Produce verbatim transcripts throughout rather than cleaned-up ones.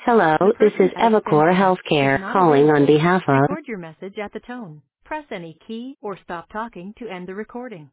Hello, The this is person at Evacor extension is Healthcare not calling on available. behalf of... Record your message at the tone. Press any key or stop talking to end the recording.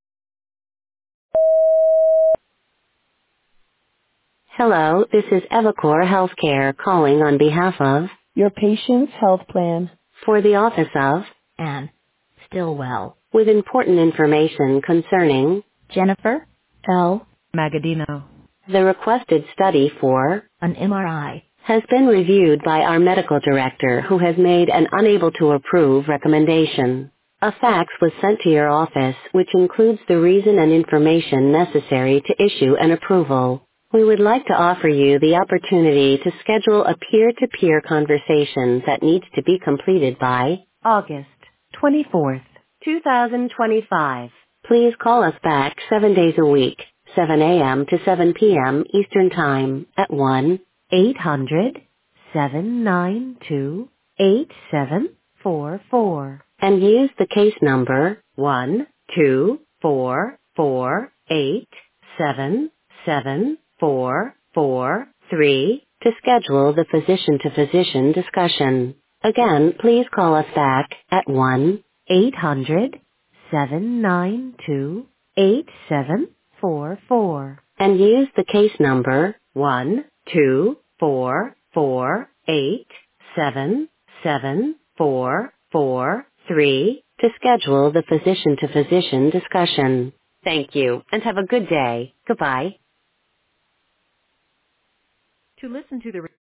Hello, this is Evacor Healthcare calling on behalf of... Your patient's health plan. For the office of... Anne. Stillwell. With important information concerning... Jennifer. L. Magadino. The requested study for... An M R I. Has been reviewed by our medical director who has made an unable to approve recommendation. A fax was sent to your office which includes the reason and information necessary to issue an approval. We would like to offer you the opportunity to schedule a peer-to-peer conversation that needs to be completed by August twenty-fourth, two thousand twenty-five. Please call us back seven days a week, seven a.m. to seven p.m. Eastern Time at one eight hundred, seven nine two, eight seven four four and use the case number one two four four eight seven seven four four three to schedule the physician-to-physician discussion. Again, please call us back at one eight hundred, seven nine two, eight seven four four and use the case number one two four four eight seven seven four four three to schedule the physician-to-physician discussion. Thank you and have a good day. Goodbye. To listen to the